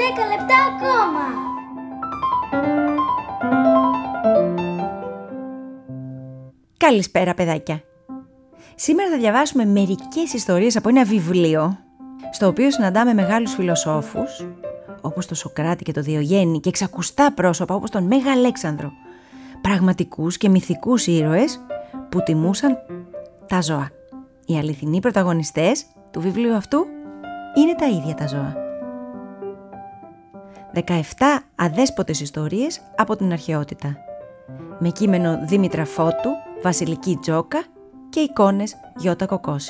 10 λεπτά ακόμα. Καλησπέρα παιδάκια. Σήμερα θα διαβάσουμε μερικές ιστορίες από ένα βιβλίο στο οποίο συναντάμε μεγάλους φιλοσόφους όπως τον Σωκράτη και τον Διογέννη και εξακουστά πρόσωπα όπως τον Μέγα Αλέξανδρο, πραγματικούς και μυθικούς ήρωες που τιμούσαν τα ζώα. Οι αληθινοί πρωταγωνιστές του βιβλίου αυτού είναι τα ίδια τα ζώα. 17 αδέσποτες ιστορίες από την αρχαιότητα, με κείμενο Δήμητρα Φώτου, Βασιλική Τζόκα και εικόνες Γιώτα Κοκκόση.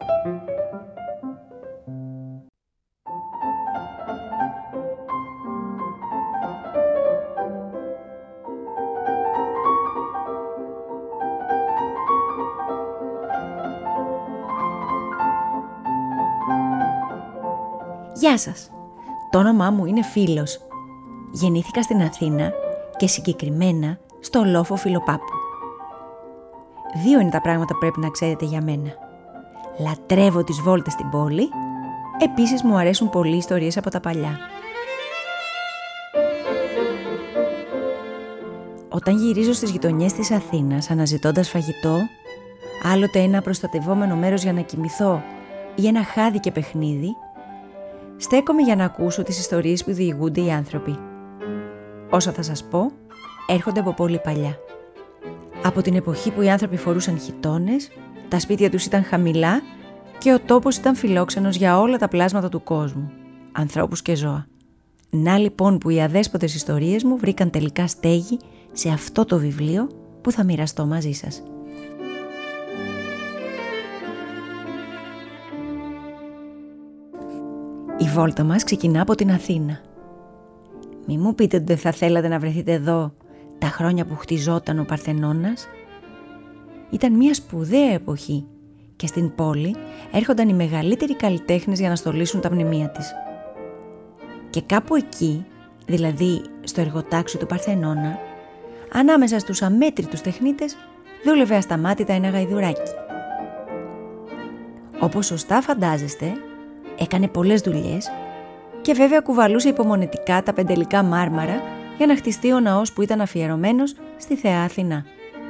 Γεια σας, το όνομά μου είναι Φίλος. Γεννήθηκα στην Αθήνα και συγκεκριμένα στο λόφο Φιλοπάπου. 2 είναι τα πράγματα που πρέπει να ξέρετε για μένα. Λατρεύω τις βόλτες στην πόλη, επίσης μου αρέσουν πολύ ιστορίες από τα παλιά. Όταν γυρίζω στις γειτονιές της Αθήνας αναζητώντας φαγητό, άλλοτε ένα προστατευόμενο μέρος για να κοιμηθώ ή ένα χάδι και παιχνίδι, στέκομαι για να ακούσω τις ιστορίες που διηγούνται οι άνθρωποι. Όσα θα σας πω έρχονται από πολύ παλιά. Από την εποχή που οι άνθρωποι φορούσαν χιτώνες, τα σπίτια τους ήταν χαμηλά και ο τόπος ήταν φιλόξενος για όλα τα πλάσματα του κόσμου, ανθρώπους και ζώα. Να λοιπόν που οι αδέσποτες ιστορίες μου βρήκαν τελικά στέγη σε αυτό το βιβλίο που θα μοιραστώ μαζί σας. Η βόλτα μας ξεκινά από την Αθήνα. Μη μου πείτε ότι δεν θα θέλατε να βρεθείτε εδώ τα χρόνια που χτιζόταν ο Παρθενώνας. Ήταν μια σπουδαία εποχή και στην πόλη έρχονταν οι μεγαλύτεροι καλλιτέχνες για να στολίσουν τα μνημεία της. Και κάπου εκεί, δηλαδή στο εργοτάξιο του Παρθενώνα, ανάμεσα στους αμέτρητους τεχνίτες, δούλευε ασταμάτητα ένα γαϊδουράκι. Όπως σωστά φαντάζεστε, έκανε πολλές δουλειές και βέβαια κουβαλούσε υπομονετικά τα πεντελικά μάρμαρα για να χτιστεί ο ναός που ήταν αφιερωμένος στη Θεά Αθηνά.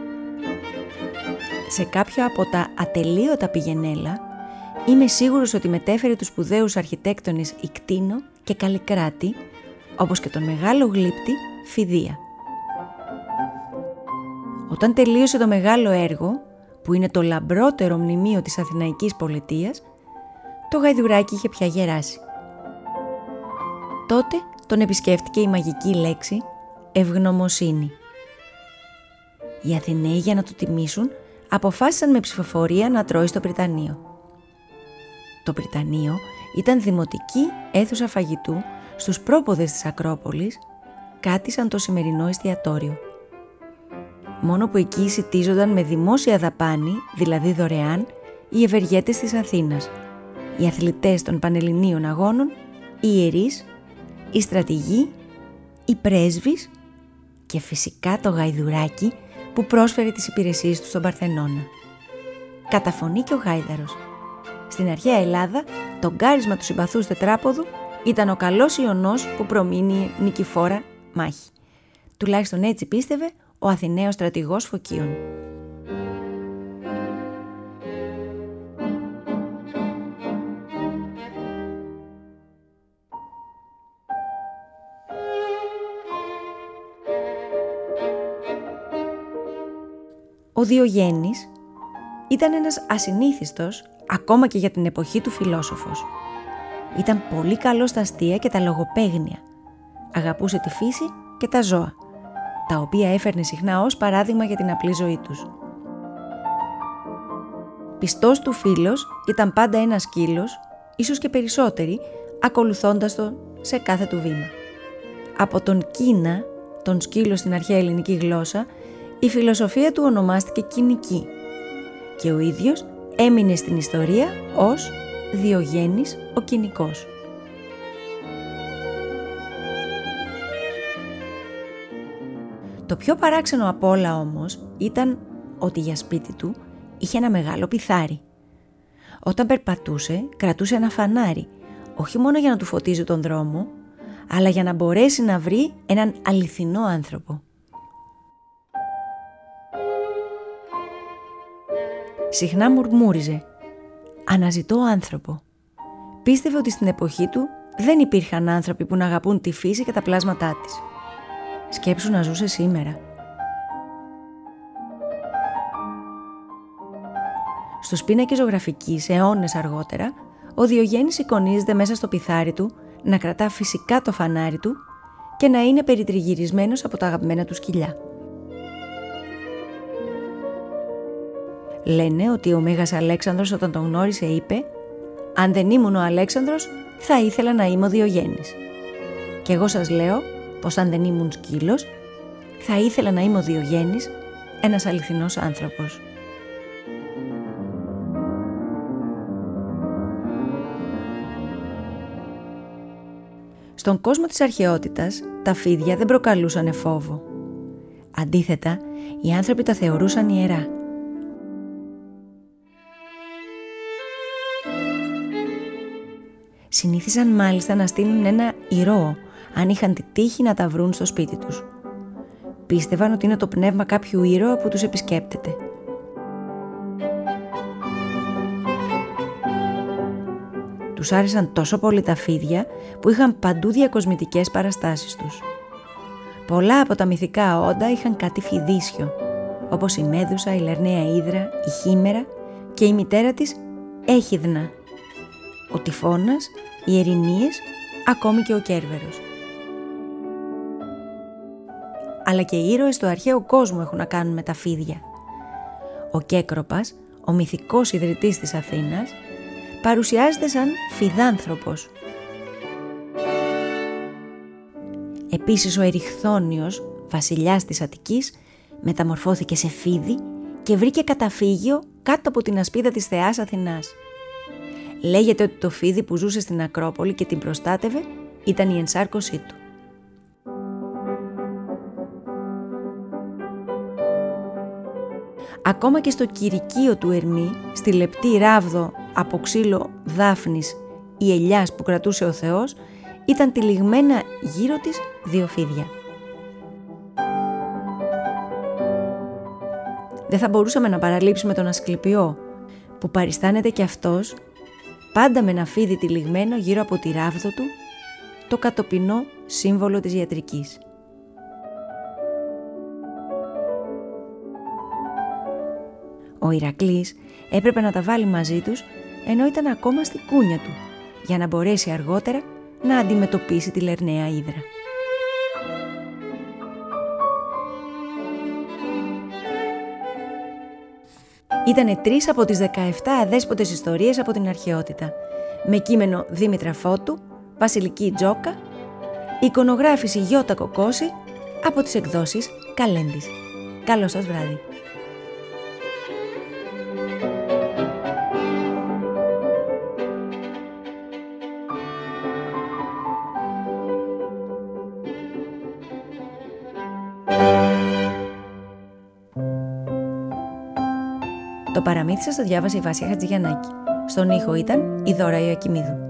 Σε κάποια από τα ατελείωτα πηγενέλα είμαι σίγουρος ότι μετέφερε τους σπουδαίους αρχιτέκτονες Ικτίνο και Καλλικράτη, όπως και τον μεγάλο γλύπτη Φιδία. Όταν τελείωσε το μεγάλο έργο, που είναι το λαμπρότερο μνημείο της Αθηναϊκής πολιτείας, το γαϊδουράκι είχε πια γεράσει. Τότε τον επισκέφτηκε η μαγική λέξη ευγνωμοσύνη. Οι Αθηναίοι, για να το τιμήσουν, αποφάσισαν με ψηφοφορία να τρώει στο Πριτανείο. Το Πριτανείο ήταν δημοτική αίθουσα φαγητού στους πρόποδες της Ακρόπολης, κάτι σαν το σημερινό εστιατόριο. Μόνο που εκεί εισιτίζονταν με δημόσια δαπάνη, δηλαδή δωρεάν, οι ευεργέτες της Αθήνας, οι αθλητές των Πανελληνίων Αγώνων, οι ιερείς, οι στρατηγοί, οι πρέσβεις και φυσικά το γαϊδουράκι που πρόσφερε τις υπηρεσίες του στον Παρθενώνα. Καταφωνεί και ο γάιδαρος. Στην αρχαία Ελλάδα, το γκάρισμα του συμπαθούς τετράποδου ήταν ο καλός ιονός που προμείνει νικηφόρα μάχη. Τουλάχιστον έτσι πίστευε ο Αθηναίος στρατηγός Φωκίων. Ο Διογέννης ήταν ένας ασυνήθιστος, ακόμα και για την εποχή του φιλόσοφος. Ήταν πολύ καλός στα αστεία και τα λογοπαίγνια. Αγαπούσε τη φύση και τα ζώα, τα οποία έφερνε συχνά ως παράδειγμα για την απλή ζωή τους. Πιστός του φίλος ήταν πάντα ένας σκύλος, ίσως και περισσότεροι, ακολουθώντας τον σε κάθε του βήμα. Από τον Κίνα, τον σκύλο στην αρχαία ελληνική γλώσσα, η φιλοσοφία του ονομάστηκε κοινική και ο ίδιος έμεινε στην ιστορία ως Διογέννης ο Κοινικός. Το πιο παράξενο απ' όλα όμως ήταν ότι για σπίτι του είχε ένα μεγάλο πιθάρι. Όταν περπατούσε, κρατούσε ένα φανάρι, όχι μόνο για να του φωτίζει τον δρόμο, αλλά για να μπορέσει να βρει έναν αληθινό άνθρωπο. Συχνά μουρμούριζε «Αναζητώ άνθρωπο». Πίστευε ότι στην εποχή του δεν υπήρχαν άνθρωποι που να αγαπούν τη φύση και τα πλάσματά της. Σκέψου να ζούσε σήμερα. Στους πίνακες ζωγραφικής αιώνες αργότερα, ο Διογέννης εικονίζεται μέσα στο πιθάρι του να κρατά φυσικά το φανάρι του και να είναι περιτριγυρισμένος από τα αγαπημένα του σκυλιά. Λένε ότι ο Μέγας Αλέξανδρος όταν τον γνώρισε είπε «Αν δεν ήμουν ο Αλέξανδρος, θα ήθελα να είμαι ο Διογέννης». Και εγώ σας λέω πως αν δεν ήμουν σκύλος, θα ήθελα να είμαι ο Διογέννης, ένας αληθινός άνθρωπος. Στον κόσμο της αρχαιότητας, τα φίδια δεν προκαλούσαν φόβο. Αντίθετα, οι άνθρωποι τα θεωρούσαν ιερά. Συνήθισαν μάλιστα να στείλουν ένα ηρώο, αν είχαν τη τύχη να τα βρουν στο σπίτι τους. Πίστευαν ότι είναι το πνεύμα κάποιου ήρωα που τους επισκέπτεται. Τους άρεσαν τόσο πολύ τα φίδια που είχαν παντού διακοσμητικές παραστάσεις τους. Πολλά από τα μυθικά όντα είχαν κάτι φιδίσιο, όπως η Μέδουσα, η Λερναία Ύδρα, η Χήμερα και η μητέρα της Έχιδνα, ο Τυφώνας, οι Ερηνίες, ακόμη και ο Κέρβερος. Αλλά και οι ήρωες του αρχαίου κόσμου έχουν να κάνουν με τα φίδια. Ο Κέκροπας, ο μυθικός ιδρυτής της Αθήνας, παρουσιάζεται σαν φιδάνθρωπος. Επίσης ο Εριχθόνιος, βασιλιάς της Αττικής, μεταμορφώθηκε σε φίδι και βρήκε καταφύγιο κάτω από την ασπίδα της θεάς Αθηνάς. Λέγεται ότι το φίδι που ζούσε στην Ακρόπολη και την προστάτευε ήταν η ενσάρκωσή του. Ακόμα και στο κηρικείο του Ερμή, στη λεπτή ράβδο από ξύλο δάφνης ή ελιάς που κρατούσε ο Θεός, ήταν τυλιγμένα γύρω της 2 φίδια. Δεν θα μπορούσαμε να παραλείψουμε τον Ασκληπιό, που παριστάνεται και αυτός πάντα με ένα φίδι τυλιγμένο γύρω από τη ράβδο του, το κατοπινό σύμβολο της ιατρικής. Ο Ηρακλής έπρεπε να τα βάλει μαζί τους ενώ ήταν ακόμα στη κούνια του, για να μπορέσει αργότερα να αντιμετωπίσει τη Λερναία Ύδρα. Ήτανε 3 από τις 17 αδέσποτες ιστορίες από την αρχαιότητα, με κείμενο Δήμητρα Φώτου, Βασιλική Τζόκα, εικονογράφηση Γιώτα Κοκόση από τις εκδόσεις Καλέντης. Καλό σας βράδυ. Το παραμύθι σας το διάβασε η Βάσια Χατζηγιαννάκη. Στον ήχο ήταν η Δώρα Ιωακημίδου.